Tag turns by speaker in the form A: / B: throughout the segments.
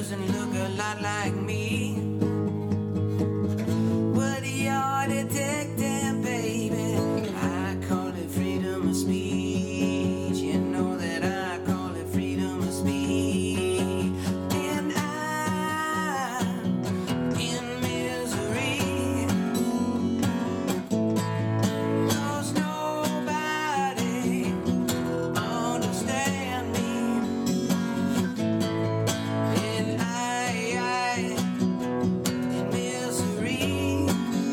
A: doesn't look a lot like me. But you're detecting, baby. I call it freedom of speech. You know that I call it freedom of speech. And I'm in misery. 'Cause nobody understand me. And I in misery.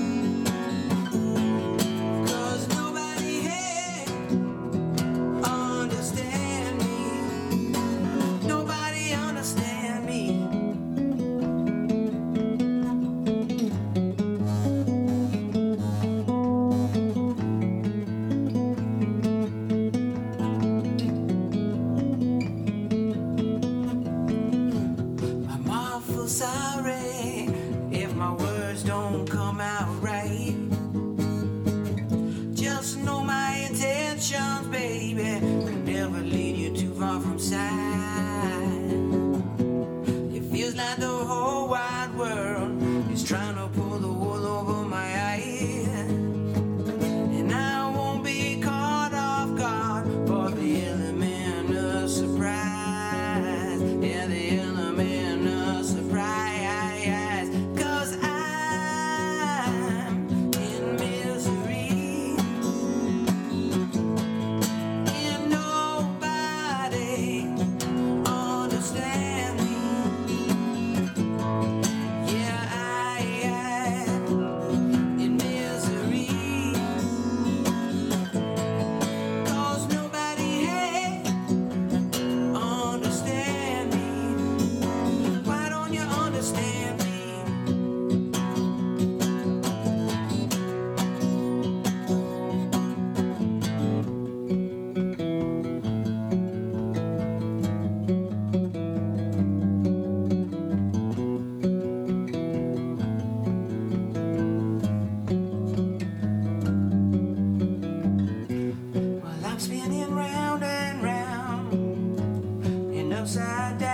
A: 'Cause nobody here understand me. Nobody understand me. I'm awful sorry if my words don't come out right. Just know my intentions, baby, can never lead you too far from sight. It feels like the whole wide world is trying to pull the wool over my eyes. And I won't be caught off guard for the element of surprise. Yeah, the element of surprise. 'Cause I'm in misery. And nobody understand me. Yeah, I in misery. 'Cause nobody here understand me. Why don't you understand me? Well, I'm spinning round and round and upside down.